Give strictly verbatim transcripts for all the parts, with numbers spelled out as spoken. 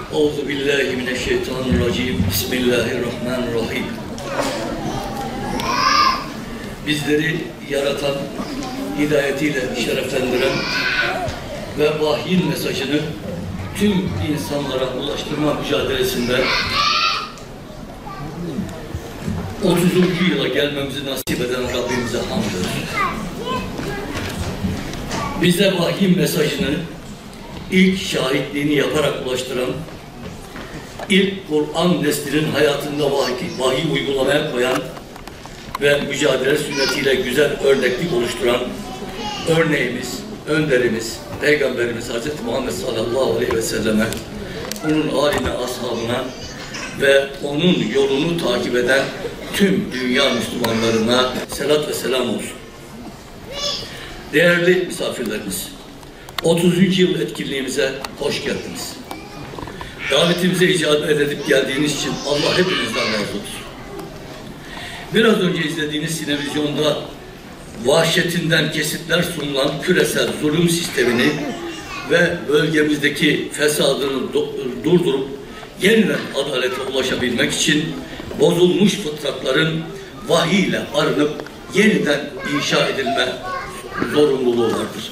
Euzu billahi mineşşeytanirracim. Bismillahirrahmanirrahim. Bizleri yaratan, hidayetiyle şereflendiren ve vahyin mesajını tüm insanlara ulaştırma mücadelesinde otuzuncu yıla gelmemizi nasip eden Rabbimize hamd olsun. Bize vahyin mesajını ilk şahitliğini yaparak ulaştıran, ilk Kur'an neslinin hayatında vahiy, vahiy uygulamaya koyan ve mücadele sünnetiyle güzel örneklik oluşturan örneğimiz, önderimiz, Peygamberimiz Hazreti Muhammed sallallahu aleyhi ve selleme, onun âline, ashabına ve onun yolunu takip eden tüm dünya Müslümanlarına selat ve selam olsun. Değerli misafirlerimiz, otuzuncu yıl etkinliğimize hoş geldiniz. Davetimize icabet edip geldiğiniz için Allah hepinizden razı olsun. Biraz önce izlediğiniz televizyonda vahşetinden kesitler sunulan küresel zulüm sistemini ve bölgemizdeki fesadını durdurup yeniden adalete ulaşabilmek için bozulmuş fıtratların vahiy ile arınıp yeniden inşa edilme zorunluluğu vardır.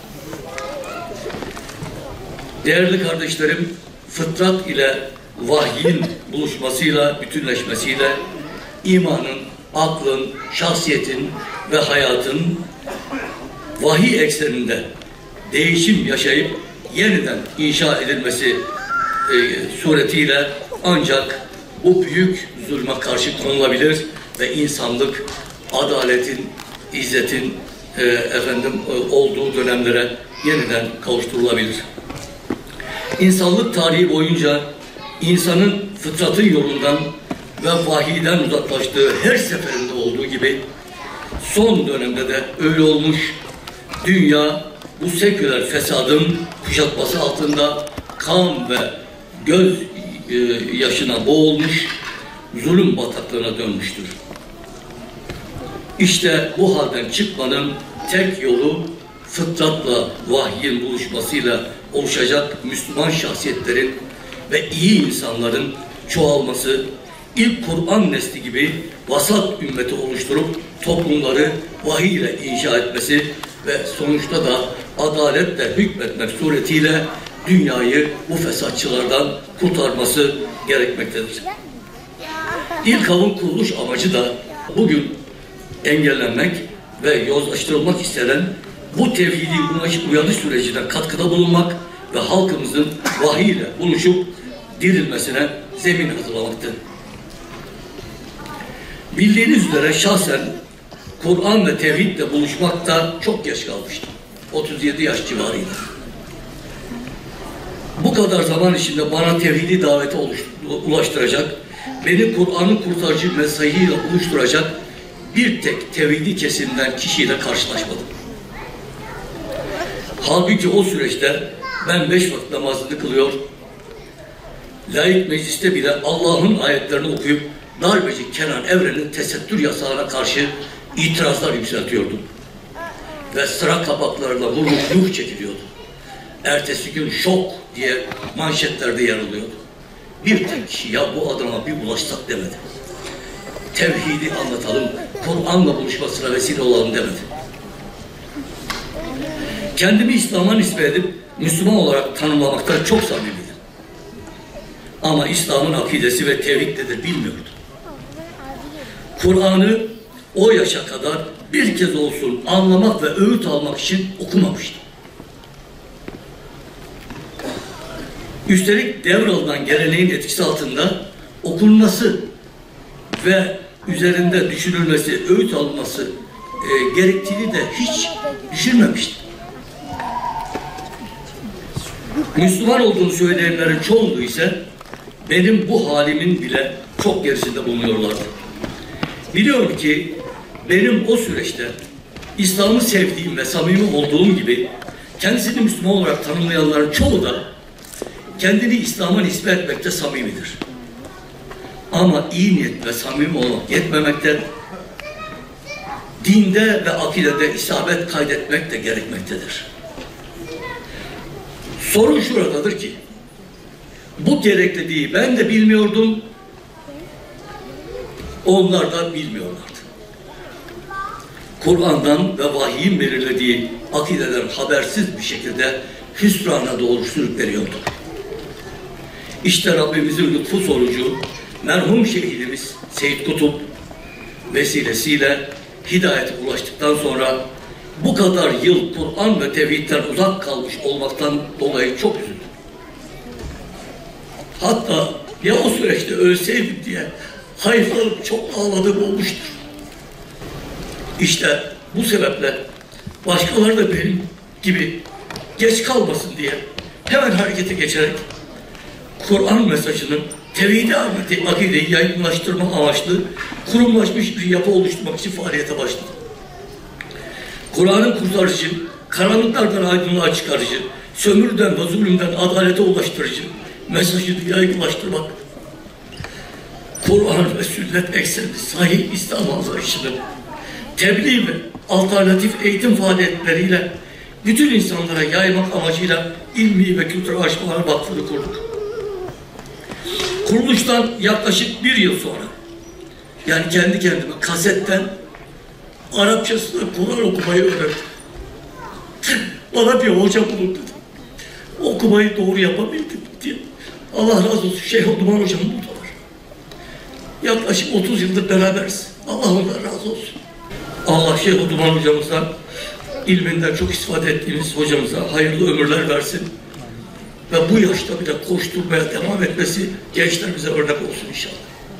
Değerli kardeşlerim, fıtrat ile vahyin buluşmasıyla, bütünleşmesiyle imanın, aklın, şahsiyetin ve hayatın vahiy ekseninde değişim yaşayıp yeniden inşa edilmesi e, suretiyle ancak bu büyük zulme karşı konulabilir ve insanlık adaletin, izzetin e, efendim e, olduğu dönemlere yeniden kavuşturulabilir. İnsanlık tarihi boyunca insanın fıtratın yolundan ve vahiyden uzaklaştığı her seferinde olduğu gibi son dönemde de öyle olmuş. Dünya bu seküler fesadın kuşatması altında kan ve göz e, yaşına boğulmuş, zulüm bataklığına dönmüştür. İşte bu halden çıkmanın tek yolu fıtratla vahyin buluşmasıyla oluşacak Müslüman şahsiyetlerin ve iyi insanların çoğalması, ilk Kur'an nesli gibi vasat ümmeti oluşturup toplumları vahiy ile inşa etmesi ve sonuçta da adaletle hükmetmek suretiyle dünyayı bu fesatçılardan kurtarması gerekmektedir. İlk avın kuruluş amacı da bugün engellenmek ve yozlaştırılmak istenen bu tevhidi uyanış sürecine katkıda bulunmak ve halkımızın vahiy ile buluşup dirilmesine zemin hazırlamaktır. Bildiğiniz üzere şahsen Kur'an ve tevhidle buluşmakta çok geç kalmıştım. otuz yedi yaş civarıydı. Bu kadar zaman içinde bana tevhidi davete ulaştıracak, beni Kur'an'ın kurtarıcı mesajıyla buluşturacak bir tek tevhidi kesimden kişiyle karşılaşmadım. Halbuki o süreçte ben beş vakit namazını kılıyor, laik mecliste bile Allah'ın ayetlerini okuyup darbeci Kenan Evren'in tesettür yasağına karşı itirazlar yükseltiyordum. Ve sıra kapaklarına vurmuş yuh çekiliyordu. Ertesi gün şok diye manşetlerde yer alıyordu. Bir tek kişi ya bu adama bir bulaşsak demedi. Tevhidi anlatalım, Kur'an'la buluşmasına vesile olalım demedi. Kendimi İslam'a nispet edip Müslüman olarak tanımlamakta çok samimiydim. Ama İslam'ın akidesi ve tevhiddedir bilmiyordum. Kur'an'ı o yaşa kadar bir kez olsun anlamak ve öğüt almak için okumamıştım. Üstelik devralınan geleneğin etkisi altında okunması ve üzerinde düşünülmesi, öğüt alınması e, gerektiğini de hiç düşünmemiştim. Müslüman olduğunu söyleyenlerin çoğunluğu ise benim bu halimin bile çok gerisinde bulunuyorlardı. Biliyorum ki benim o süreçte İslam'ı sevdiğim ve samimi olduğum gibi kendisini Müslüman olarak tanımlayanların çoğu da kendini İslam'a nispet etmekte samimidir. Ama iyi niyet ve samimi olmak yetmemekte, dinde ve akidede isabet kaydetmek de gerekmektedir. Sorun şuradadır ki, Bu gerekliliği ben de bilmiyordum, onlar da bilmiyorlardı. Kur'an'dan ve vahyin belirlediği akideden habersiz bir şekilde hüsrana doğru sürükleniyordu. İşte Rabbimizin lütfu sonucu merhum şehidimiz Seyyid Kutup vesilesiyle hidayete ulaştıktan sonra bu kadar yıl Kur'an ve tevhidden uzak kalmış olmaktan dolayı çok üzüldüm. Hatta ya o süreçte ölseydim diye hayıflanıp çok ağladığım olmuştur. İşte bu sebeple başkaları da benim gibi geç kalmasın diye hemen harekete geçerek Kur'an mesajının tevhid-i akideyi yaygınlaştırma amaçlı kurumlaşmış bir yapı oluşturmak için faaliyete başladı. Kur'an'ın kurtarıcı, karanlıklardan aydınlığa çıkarıcı, sömürüden ve zulümden adalete ulaştırıcı mesajını yaygınlaştırmak, Kur'an ve sünnet eksenli sahih İslam anlayışını tebliğ ve alternatif eğitim faaliyetleriyle bütün insanlara yaymak amacıyla İlmi ve Kültür Araştırmalar Vakfı'nı kurduk. Kuruluştan yaklaşık bir yıl sonra, yani kendi kendime kasetten Arapçasını Kur'an okumayı öğrendim. Bana bir hoca bulun dedi. Okumayı doğru yapabildim diye. Allah razı olsun. Şeyh Duman hocam buradalar. Yaklaşık otuz yıldır beraberiz. Allah ondan razı olsun. Allah Şeyh Duman hocamıza, ilminden çok istifade ettiğimiz hocamıza hayırlı ömürler versin. Ve bu yaşta bile koşturmaya devam etmesi gençlerimize örnek olsun inşallah.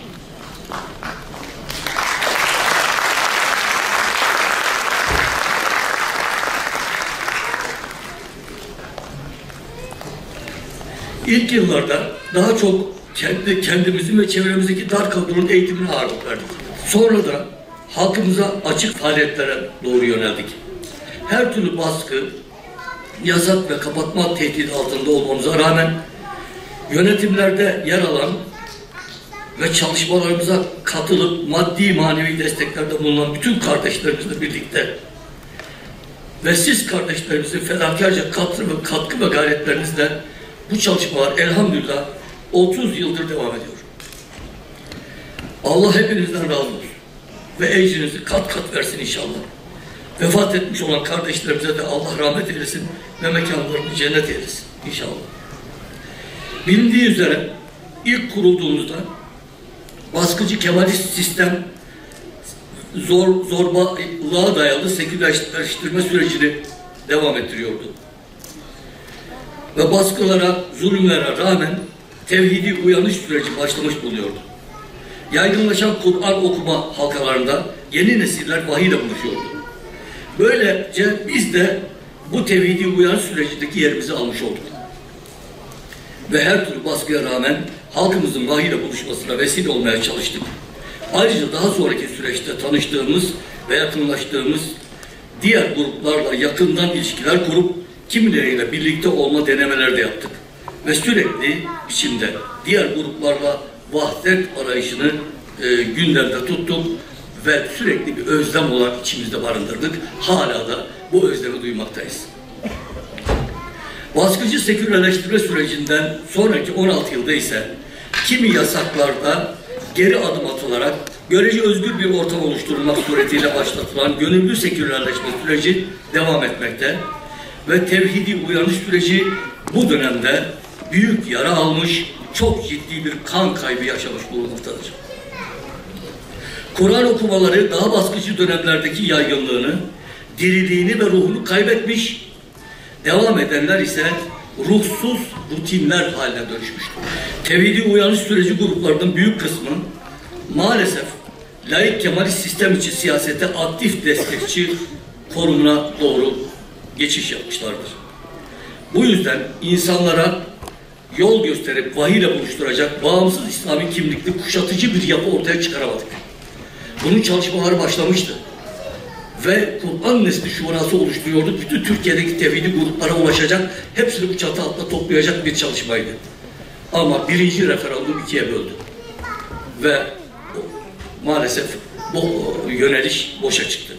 İlk yıllarda daha çok kendi kendimizin ve çevremizdeki dar kadronun eğitimine ağırlık verdik. Sonra da halkımıza açık faaliyetlere doğru yöneldik. Her türlü baskı, yasak ve kapatma tehdidi altında olmamıza rağmen yönetimlerde yer alan ve çalışmalarımıza katılıp maddi manevi desteklerde bulunan bütün kardeşlerimizle birlikte ve siz kardeşlerimizin fedakarca katkı ve katkı ve gayretlerinizle bu çalışmalar elhamdülillah otuz yıldır devam ediyor. Allah hepinizden razı olsun ve ecrinizi kat kat versin inşallah. Vefat etmiş olan kardeşlerimize de Allah rahmet eylesin ve mekanlarını cennet eylesin inşallah. Bilindiği üzere ilk kurulduğumuzda baskıcı Kemalist sistem zor, zorbalığa dayalı sekülerleştirme sürecini devam ettiriyordu. Ve baskılara, zulümlere rağmen tevhidi uyanış süreci başlamış bulunuyordu. Yaygınlaşan Kur'an okuma halkalarında yeni nesiller vahiyle buluşuyordu. Böylece biz de bu tevhidi uyanış sürecindeki yerimizi almış olduk. Ve her türlü baskıya rağmen halkımızın vahiyle buluşmasına vesile olmaya çalıştık. Ayrıca daha sonraki süreçte tanıştığımız ve yakınlaştığımız diğer gruplarla yakından ilişkiler kurup kimileriyle birlikte olma denemeler de yaptık. Ve sürekli biçimde diğer gruplarla vahdet arayışını e, gündemde tuttuk ve sürekli bir özlem olarak içimizde barındırdık. Hala da bu özlemi duymaktayız. Baskıcı sekülerleştirme sürecinden sonraki on altı yılda ise kimi yasaklarda geri adım atılarak görece özgür bir ortam oluşturulmak suretiyle başlatılan gönüllü sekülerleşme süreci devam etmekte ve tevhidi uyanış süreci bu dönemde büyük yara almış, çok ciddi bir kan kaybı yaşamış bulunmaktadır. Kur'an okumaları daha baskıcı dönemlerdeki yaygınlığını, diriliğini ve ruhunu kaybetmiş, devam edenler ise ruhsuz rutinler haline dönüşmüştür. Tevhidi uyanış süreci gruplarının büyük kısmı maalesef laik Kemalist sistem içi siyasete aktif destekçi konumuna doğru geçiş yapmışlardır. Bu yüzden insanlara yol gösterip vahiyle buluşturacak bağımsız İslami kimlikli kuşatıcı bir yapı ortaya çıkaramadık. Bunun çalışmaları başlamıştı. Ve Kur'an Nesli Şurası oluşturuyorduk. Bütün Türkiye'deki tevhidi gruplara ulaşacak, hepsini bu çatı altında toplayacak bir çalışmaydı. Ama birinci referandum ikiye böldü. Ve maalesef bu yöneliş boşa çıktı.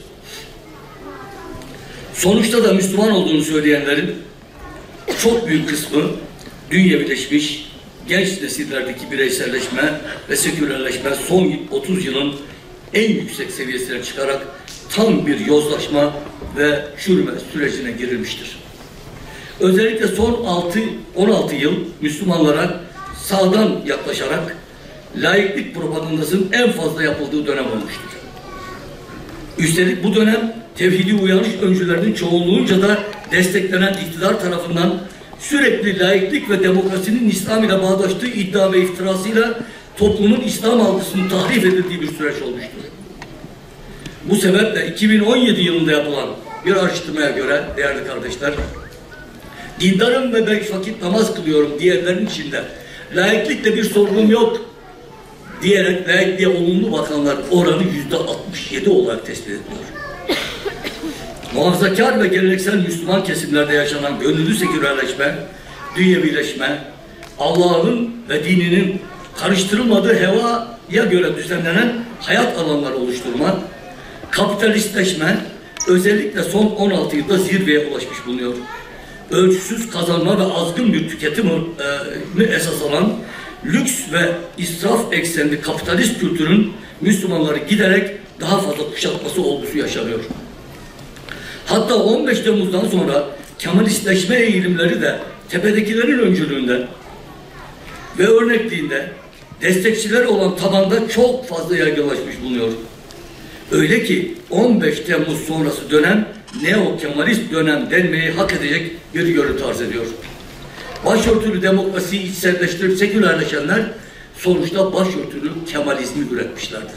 Sonuçta da Müslüman olduğunu söyleyenlerin çok büyük kısmı dünyevileşmiş, genç nesillerdeki bireyselleşme ve sekülerleşme son otuz yılın en yüksek seviyesine çıkarak tam bir yozlaşma ve çürüme sürecine girilmiştir. Özellikle son on altı yıl Müslümanlara sağdan yaklaşarak laiklik propagandasının en fazla yapıldığı dönem olmuştur. Üstelik bu dönem tevhidi uyanış öncülerinin çoğunluğunca da desteklenen iktidar tarafından sürekli laiklik ve demokrasinin İslam ile bağdaştığı iddia ve iftirasıyla toplumun İslam algısının tahrif edildiği bir süreç olmuştur. Bu sebeple iki bin on yedi yılında yapılan bir araştırmaya göre değerli kardeşler, dindarım ve beş vakit namaz kılıyorum diyenlerin içinde laiklikle bir sorunum yok diyerek laikliğe olumlu bakanlar oranı yüzde altmış yedi olarak tespit ediliyor. Muhafazakar ve geleneksel Müslüman kesimlerde yaşanan gönüllü sekülerleşme, dünyevileşme, Allah'ın ve dininin karıştırılmadığı hevaya göre düzenlenen hayat alanları oluşturma, kapitalistleşme özellikle son on altı yılda zirveye ulaşmış bulunuyor. Ölçüsüz kazanma ve azgın bir tüketimi e, esas alan lüks ve israf eksenli kapitalist kültürün Müslümanları giderek daha fazla kuşatması olgusu yaşanıyor. Hatta on beş Temmuz'dan sonra Kemalistleşme eğilimleri de tepedekilerin öncülüğünde ve örnekliğinde destekçileri olan tabanda çok fazla yaygınlaşmış bulunuyor. Öyle ki on beş Temmuz sonrası dönem neo-kemalist dönem denmeyi hak edecek bir görüntü arz ediyor. Başörtülü demokrasiyi içselleştirip sekülerleşenler sonuçta başörtülü Kemalizmi üretmişlerdir.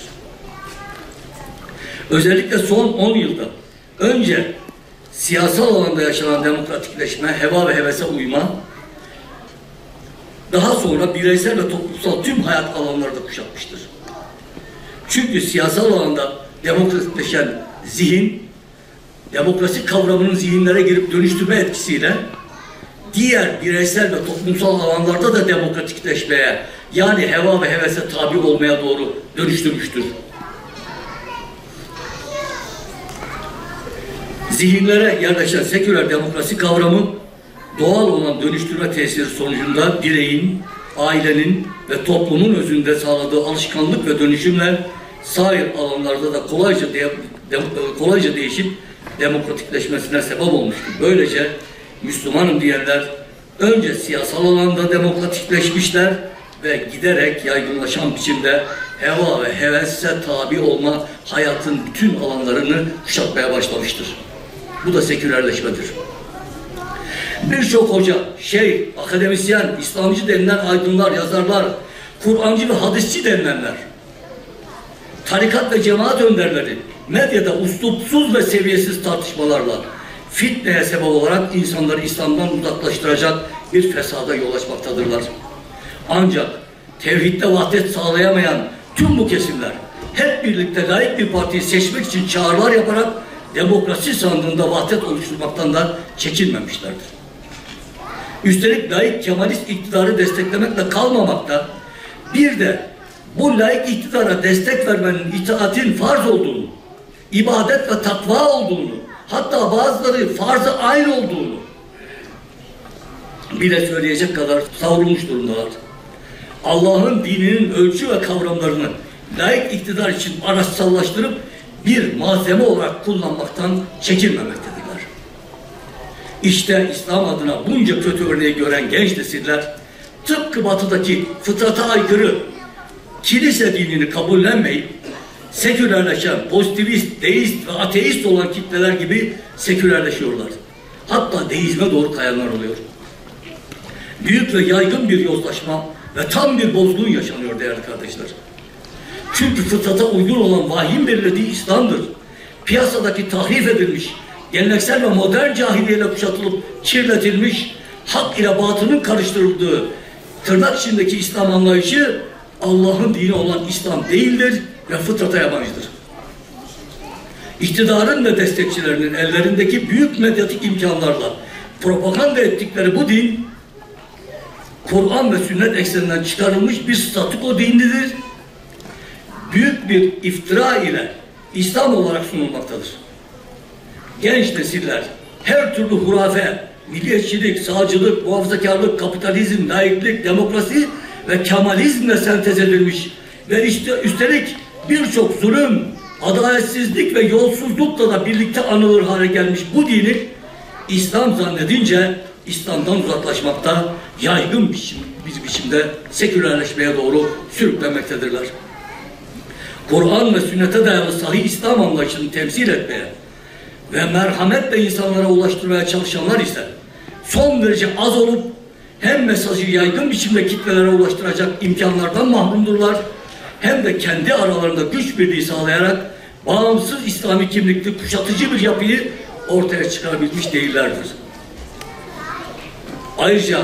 Özellikle son on yılda önce siyasal alanda yaşanan demokratikleşme, heva ve hevese uyma, daha sonra bireysel ve toplumsal tüm hayat alanları da kuşatmıştır. Çünkü siyasal alanda demokratikleşen zihin, demokrasi kavramının zihinlere girip dönüştürme etkisiyle diğer bireysel ve toplumsal alanlarda da demokratikleşmeye, yani heva ve hevese tabi olmaya doğru dönüştürmüştür. Zihinlere yerleşen seküler demokrasi kavramı doğal olan dönüştürme tesiri sonucunda bireyin, ailenin ve toplumun özünde sağladığı alışkanlık ve dönüşümler sair alanlarda da kolayca, de, de, kolayca değişip demokratikleşmesine sebep olmuştur. Böylece Müslümanım diyenler önce siyasal alanda demokratikleşmişler ve giderek yaygınlaşan biçimde heva ve hevese tabi olma hayatın bütün alanlarını kuşatmaya başlamıştır. Bu da sekülerleşmedir. Birçok hoca, şeyh, akademisyen, İslamcı denilen aydınlar, yazarlar, Kur'ancı ve hadisçi denilenler, tarikat ve cemaat önderleri medyada uslupsuz ve seviyesiz tartışmalarla fitneye sebep olarak insanları İslam'dan uzaklaştıracak bir fesada yol açmaktadırlar. Ancak tevhidde vahdet sağlayamayan tüm bu kesimler hep birlikte laik bir partiyi seçmek için çağrılar yaparak demokrasi sandığında vahdet oluşturmaktan da çekinmemişlerdir. Üstelik laik Kemalist iktidarı desteklemekle kalmamakta, bir de bu laik iktidara destek vermenin itaatin farz olduğunu, ibadet ve takva olduğunu, hatta bazıları farz-ı ayn olduğunu bile söyleyecek kadar savrulmuş durumdalar. Allah'ın dininin ölçü ve kavramlarını laik iktidar için araçsallaştırıp bir malzeme olarak kullanmaktan çekinmemektedirler. İşte İslam adına bunca kötü örneği gören genç nesiller tıpkı batıdaki fıtrata aykırı kilise dinini kabullenmeyip sekülerleşen, pozitivist, deist ve ateist olan kitleler gibi sekülerleşiyorlar. Hatta deizme doğru kayanlar oluyor. Büyük ve yaygın bir yozlaşma ve tam bir bozgun yaşanıyor değerli kardeşler. Çünkü fıtrata uygun olan vahyin belirlediği İslam'dır. Piyasadaki tahrif edilmiş, geleneksel ve modern cahiliyeyle kuşatılıp kirletilmiş, hak ile batının karıştırıldığı tırnak içindeki İslam anlayışı Allah'ın dini olan İslam değildir ve fıtrata yabancıdır. İktidarın ve destekçilerinin ellerindeki büyük medyatik imkanlarla propaganda ettikleri bu din, Kur'an ve sünnet ekseninden çıkarılmış bir statüko dinidir. Büyük bir iftira ile İslam olarak sunulmaktadır. Genç nesiller her türlü hurafe, milliyetçilik, sağcılık, muhafazakarlık, kapitalizm, laiklik, demokrasi ve Kemalizmle sentez edilmiş ve işte üstelik birçok zulüm, adaletsizlik ve yolsuzlukla da birlikte anılır hale gelmiş bu dini İslam zannedince İslam'dan uzaklaşmakta, yaygın biçim, bir biçimde sekülerleşmeye doğru sürüklenmektedirler. Kur'an ve sünnete dayalı sahih İslam anlayışını temsil etmeye ve merhametle insanlara ulaştırmaya çalışanlar ise son derece az olup hem mesajı yaygın biçimde kitlelere ulaştıracak imkanlardan mahrumdurlar, hem de kendi aralarında güç birliği sağlayarak bağımsız İslami kimlikli kuşatıcı bir yapıyı ortaya çıkarabilmiş değillerdir. Ayrıca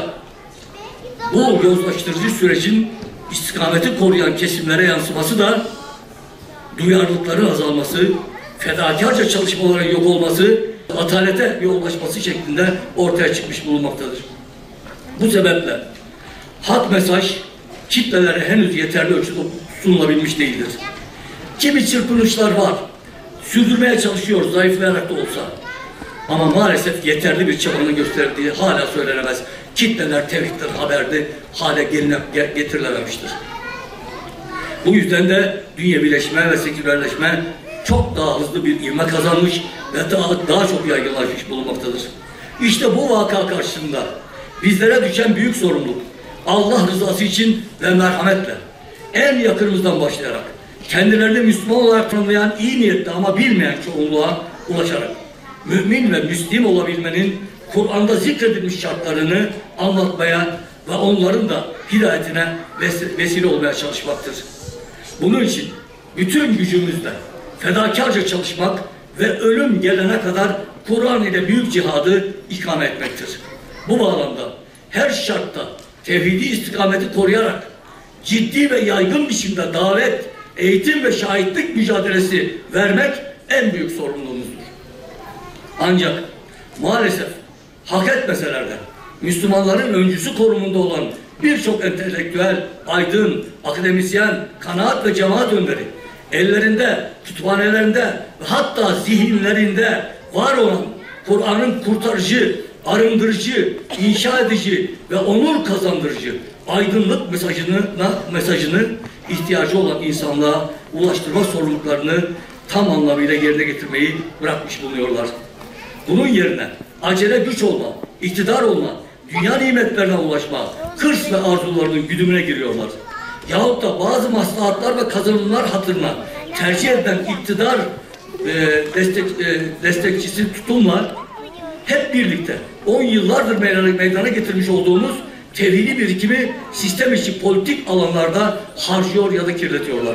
bu yozlaştırıcı sürecin istikameti koruyan kesimlere yansıması da duyarlılıkların azalması, fedakarca çalışmaların yok olması, atalete yollaşması şeklinde ortaya çıkmış bulunmaktadır. Bu sebeple hak mesaj kitlelere henüz yeterli ölçüde sunulabilmiş değildir. Kimi çırpınışlar var, sürdürmeye çalışıyoruz zayıflayarak da olsa. Ama maalesef yeterli bir çabanın gösterdiği hala söylenemez. Kitleler tevhidden haberdi, hale geline, getirilememiştir. Bu yüzden de dünyevileşme ve sekülerleşme çok daha hızlı bir ivme kazanmış ve daha, daha çok yaygınlaşmış bulunmaktadır. İşte bu vaka karşısında bizlere düşen büyük sorumluluk, Allah rızası için ve merhametle en yakınımızdan başlayarak kendilerini Müslüman olarak tanımlayan iyi niyetli ama bilmeyen çoğunluğa ulaşarak mümin ve müslim olabilmenin Kur'an'da zikredilmiş şartlarını anlatmaya ve onların da hidayetine vesile olmaya çalışmaktır. Bunun için bütün gücümüzle fedakarca çalışmak ve ölüm gelene kadar Kur'an ile büyük cihadı ikame etmektir. Bu bağlamda her şartta tevhidi istikameti koruyarak ciddi ve yaygın biçimde davet, eğitim ve şahitlik mücadelesi vermek en büyük sorumluluğumuzdur. Ancak maalesef hak etmeseler de Müslümanların öncüsü konumunda olan birçok entelektüel, aydın, akademisyen, kanaat ve cemaat önderi ellerinde, kütüphanelerinde ve hatta zihinlerinde var olan Kur'an'ın kurtarıcı, arındırıcı, inşa edici ve onur kazandırıcı aydınlık mesajını, mesajını ihtiyacı olan insanlığa ulaştırma sorumluluklarını tam anlamıyla yerine getirmeyi bırakmış bulunuyorlar. Bunun yerine acele güç olma, iktidar olma, dünya nimetlerine ulaşma, hırs ve arzularının güdümüne giriyorlar. Yahut da bazı maslahatlar ve kazanımlar hatırına tercih edilen iktidar e, destek, e, destekçisi tutumla hep birlikte on yıllardır meydana, meydana getirmiş olduğumuz tevhidi birikimi sistem içi politik alanlarda harcıyor ya da kirletiyorlar.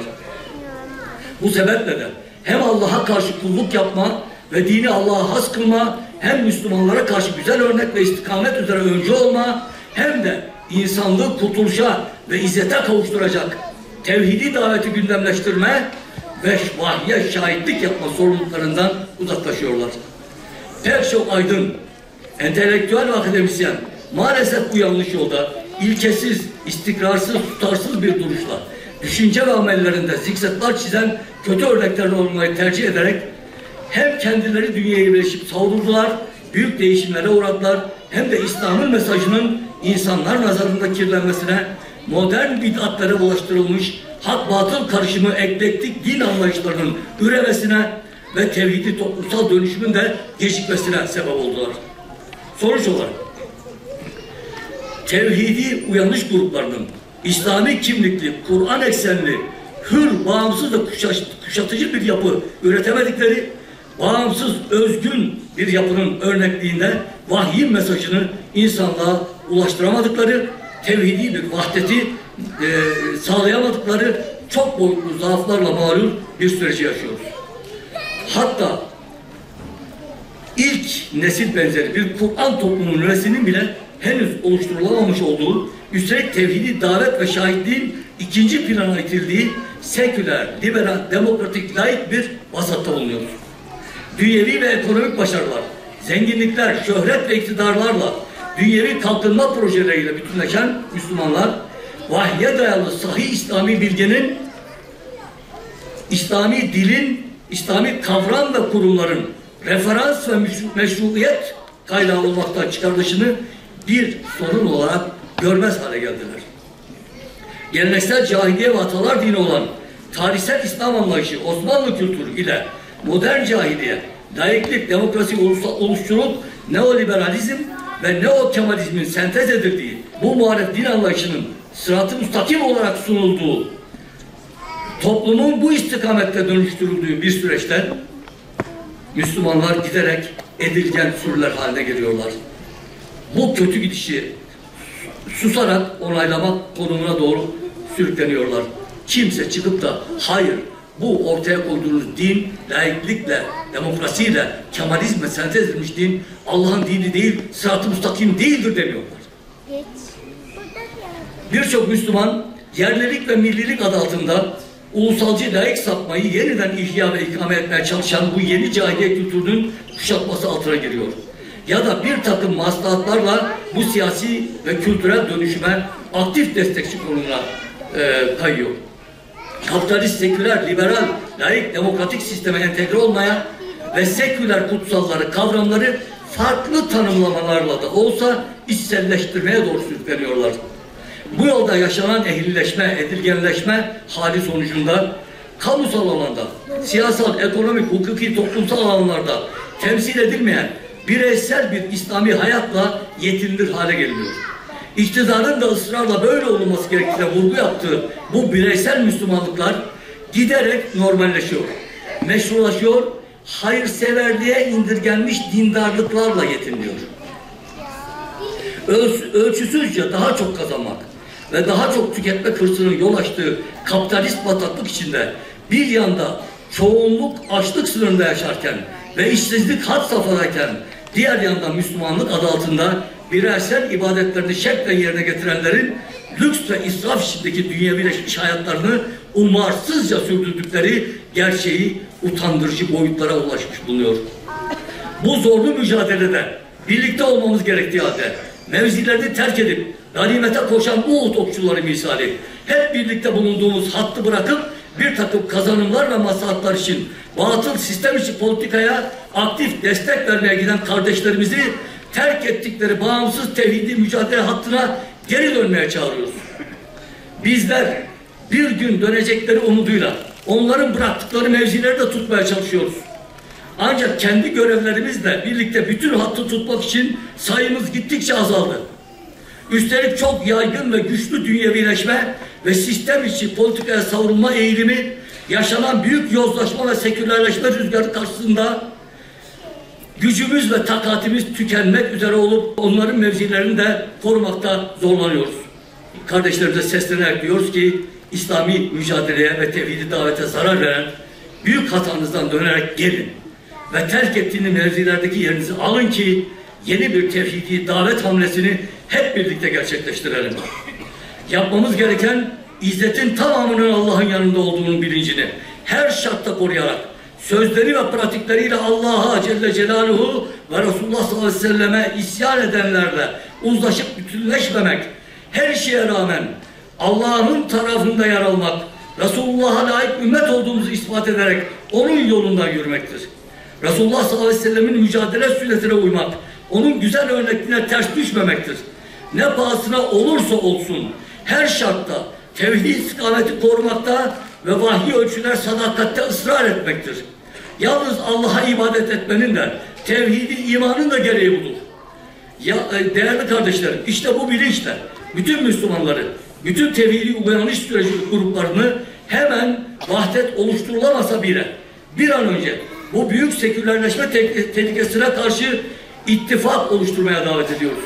Bu sebeple de hem Allah'a karşı kulluk yapma ve dini Allah'a has kılma, hem Müslümanlara karşı güzel örnek ve istikamet üzere öncü olma, hem de insanlığı kurtuluşa ve izzete kavuşturacak tevhidi daveti gündemleştirme ve vahye şahitlik yapma sorumluluklarından uzaklaşıyorlar. Pek çok aydın, entelektüel ve akademisyen maalesef bu yanlış yolda ilkesiz, istikrarsız, tutarsız bir duruşla düşünce ve amellerinde zikzaklar çizen kötü örneklerden olmayı tercih ederek hem kendileri dünyaya birleşip savruldular, büyük değişimlere uğradılar, hem de İslam'ın mesajının insanlar nazarında kirlenmesine, modern bid'atlere ulaştırılmış hak-batıl karışımı eklektik din anlayışlarının üremesine ve tevhidi toplumsal dönüşümün de gecikmesine sebep oldular. Sonuç olarak tevhidi uyanış gruplarının İslami kimlikli, Kur'an eksenli, hür, bağımsız ve kuşatıcı bir yapı üretemedikleri, bağımsız, özgün bir yapının örnekliğinde vahyin mesajını insanlığa ulaştıramadıkları, tevhidi bir vahdeti e, sağlayamadıkları çok boyutlu zaaflarla mağlul bir süreci yaşıyoruz. Hatta ilk nesil benzeri bir Kur'an toplumunun üresinin bile henüz oluşturulamamış olduğu, üstelik tevhidi davet ve şahitliğin ikinci plana itildiği seküler, liberal, demokratik, laik bir vasatta bulunuyoruz. Dünyevi ve ekonomik başarılar, zenginlikler, şöhret ve iktidarlarla dünyevi kalkınma projeleriyle bütünleşen Müslümanlar, vahye dayalı sahih İslami bilgenin, İslami dilin, İslami kavram ve kurumların referans ve meşruiyet kaynağı olmaktan çıkarılışını bir sorun olarak görmez hale geldiler. Geleneksel cahiliye ve atalar dini olan tarihsel İslam anlayışı, Osmanlı kültürü ile modern cahiliye, laiklik, demokrasi, ulusçuluk, neoliberalizm ve neokemalizmin sentez edildiği bu muhalef din anlayışının sırat-ı müstakim olarak sunulduğu, toplumun bu istikamette dönüştürüldüğü bir süreçte Müslümanlar giderek edilgen sürüler haline geliyorlar. Bu kötü gidişi susarak onaylamak konumuna doğru sürükleniyorlar. Kimse çıkıp da hayır, bu ortaya koyduğunuz din, laiklikle, demokrasiyle, kemalizmle sentez edilmiş din, Allah'ın dini değil, sırat-ı müstakim değildir demiyorlar. Birçok Müslüman, yerlilik ve millilik adı altında ulusalcı laik sapmayı yeniden ihya ve ikame etmeye çalışan bu yeni cahiliye kültürünün kuşatması altına giriyor. Ya da bir takım maslahatlarla bu siyasi ve kültürel dönüşüme aktif destekçi konumuna e, kayıyor. Kapitalist, seküler, liberal, laik, demokratik sisteme entegre olmaya ve seküler kutsalları, kavramları farklı tanımlamalarla da olsa içselleştirmeye doğru sürükleniyorlar. Bu yolda yaşanan ehlileşme, edilgenleşme hali sonucunda kamusal alanda, siyasal, ekonomik, hukuki, toplumsal alanlarda temsil edilmeyen bireysel bir İslami hayatla yetinilir hale geliniyor. İktidarın da ısrarla böyle olması gerektiğine vurgu yaptığı bu bireysel Müslümanlıklar giderek normalleşiyor, meşrulaşıyor, hayırseverliğe indirgenmiş dindarlıklarla yetiniliyor. Öl ölçüsüzce daha çok kazanmak ve daha çok tüketme hırsının yol açtığı kapitalist bataklık içinde bir yanda çoğunluk açlık sınırında yaşarken ve işsizlik had safhadayken diğer yandan Müslümanlık adı altında bireysel ibadetlerini şeklen yerine getirenlerin lüks ve israf içindeki dünyevileşmiş hayatlarını umarsızca sürdürdükleri gerçeği utandırıcı boyutlara ulaşmış bulunuyor. Bu zorlu mücadelede birlikte olmamız gerektiği halde mevzilerini terk edip ganimete koşan bu utopçuları misali hep birlikte bulunduğumuz hattı bırakıp bir takım kazanımlar ve maslahatlar için batıl sistem içi politikaya aktif destek vermeye giden kardeşlerimizi terk ettikleri bağımsız tevhidi mücadele hattına geri dönmeye çağırıyoruz. Bizler bir gün dönecekleri umuduyla onların bıraktıkları mevzileri de tutmaya çalışıyoruz. Ancak kendi görevlerimizle birlikte bütün hattı tutmak için sayımız gittikçe azaldı. Üstelik çok yaygın ve güçlü dünyevileşme ve sistem içi politikaya savrulma eğilimi yaşanan büyük yozlaşma ve sekülerleşme rüzgarı karşısında gücümüz ve takatimiz tükenmek üzere olup onların mevzilerini de korumakta zorlanıyoruz. Kardeşlerimize seslenerek diyoruz ki İslami mücadeleye ve tevhidi davete zarar veren büyük hatanızdan dönerek gelin ve terk ettiğiniz mevzilerdeki yerinizi alın ki yeni bir tevhidi davet hamlesini hep birlikte gerçekleştirelim. Yapmamız gereken İzzetin tamamının Allah'ın yanında olduğunun bilincini her şartta koruyarak sözleri ve pratikleriyle Allah'a Celle Celaluhu ve Resulullah sallallahu aleyhi ve selleme isyan edenlerle uzlaşıp bütünleşmemek, her şeye rağmen Allah'ın tarafında yer almak, Resulullah'a layık ümmet olduğumuzu ispat ederek onun yolundan yürümektir. Resulullah sallallahu aleyhi ve sellemin mücadele sünnetine uymak, onun güzel örnekliğine ters düşmemektir. Ne pahasına olursa olsun her şartta tevhid istikameti korumakta ve vahiy ölçüler sadakatte ısrar etmektir. Yalnız Allah'a ibadet etmenin de tevhidi imanın da gereği budur. Ya, değerli kardeşlerim, işte bu bilinçle bütün Müslümanları, bütün tevhidi uyanış süreci gruplarını hemen vahdet oluşturulamasa bile bir an önce bu büyük sekülerleşme te tehlikesine karşı ittifak oluşturmaya davet ediyoruz.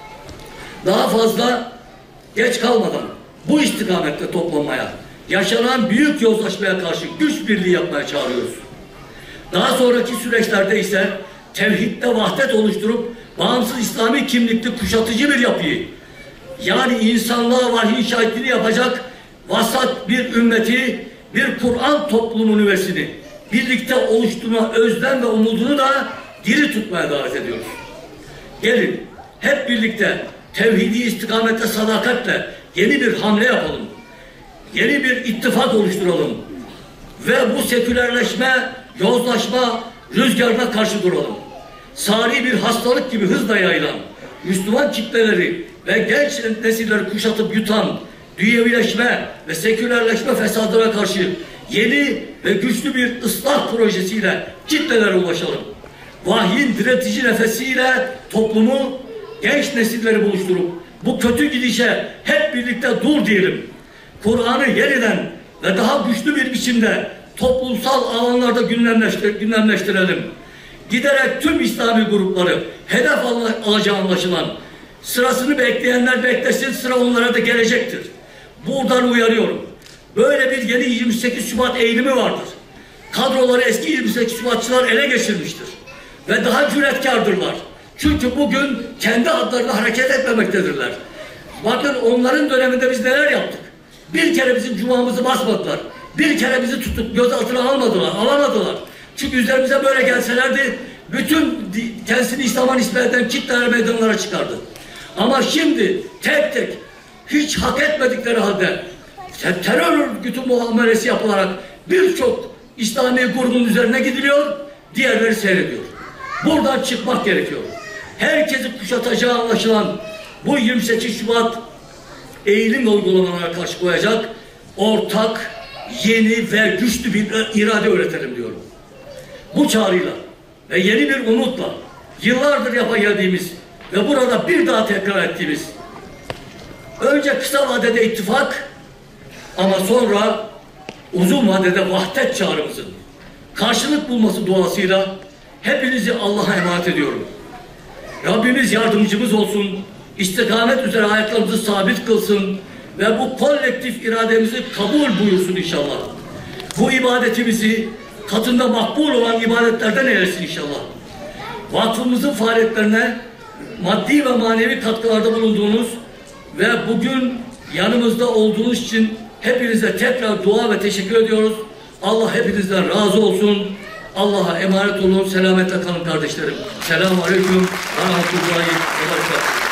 Daha fazla geç kalmadan bu istikamette toplanmaya, yaşanan büyük yozlaşmaya karşı güç birliği yapmaya çağırıyoruz. Daha sonraki süreçlerde ise tevhidde vahdet oluşturup bağımsız İslami kimlikli kuşatıcı bir yapıyı, yani insanlığa vahyin şahitliğini yapacak vasat bir ümmeti, bir Kur'an toplumu nüvesini birlikte oluşturma özlem ve umudunu da diri tutmaya davet ediyoruz. Gelin hep birlikte tevhidi istikamette sadakatle yeni bir hamle yapalım. Yeni bir ittifak oluşturalım. Ve bu sekülerleşme, yozlaşma rüzgarına karşı duralım. sari bir hastalık gibi hızla yayılan, Müslüman kitleleri ve genç nesilleri kuşatıp yutan dünyevileşme ve sekülerleşme fesadına karşı yeni ve güçlü bir ıslah projesiyle kitlelere ulaşalım. Vahyin diretici nefesiyle toplumu, genç nesilleri buluşturup bu kötü gidişe hep birlikte dur diyelim. Kur'an'ı yeniden ve daha güçlü bir biçimde toplumsal alanlarda gündemleştir, gündemleştirelim. Giderek tüm İslami grupları hedef alacağı anlaşılan, sırasını bekleyenler beklesin, sıra onlara da gelecektir. Buradan uyarıyorum. Böyle bir yeni yirmi sekiz Şubat eğilimi vardır. Kadroları eski yirmi sekiz Şubatçılar ele geçirmiştir. Ve daha cüretkardırlar. Çünkü bugün kendi adlarına hareket etmemektedirler. Bakın onların döneminde biz neler yaptık? Bir kere bizim cumamızı basmadılar. Bir kere bizi tutup gözaltına almadılar, alamadılar. Çünkü üzerimize böyle gelselerdi bütün kendisini İslam'a nispet eden kitleler meydanlara çıkardı. Ama şimdi tek tek hiç hak etmedikleri halde terör örgütü muamelesi yapılarak birçok İslami grubun üzerine gidiliyor, diğerleri seyrediyor. Buradan çıkmak gerekiyor. Herkesi kuşatacağı anlaşılan bu yirmi sekiz Şubat eğilim uygulamalarına karşı koyacak ortak, yeni ve güçlü bir irade öğretelim diyorum. Bu çağrıyla ve yeni bir umutla yıllardır yapa geldiğimiz ve burada bir daha tekrar ettiğimiz önce kısa vadede ittifak ama sonra uzun vadede vahdet çağrımızın karşılık bulması duasıyla hepinizi Allah'a emanet ediyorum. Rabbimiz yardımcımız olsun, istikamet üzere ayaklarımızı sabit kılsın ve bu kolektif irademizi kabul buyursun inşallah. Bu ibadetimizi katında makbul olan ibadetlerden eylesin inşallah. Vakfımızın faaliyetlerine maddi ve manevi katkılarda bulunduğunuz ve bugün yanımızda olduğunuz için hepinize tekrar dua ve teşekkür ediyoruz. Allah hepinizden razı olsun. Allah'a emanet olun. Selametle kalın kardeşlerim. Selamun Aleyküm ve Rahmetullahi ve Berekatuhu.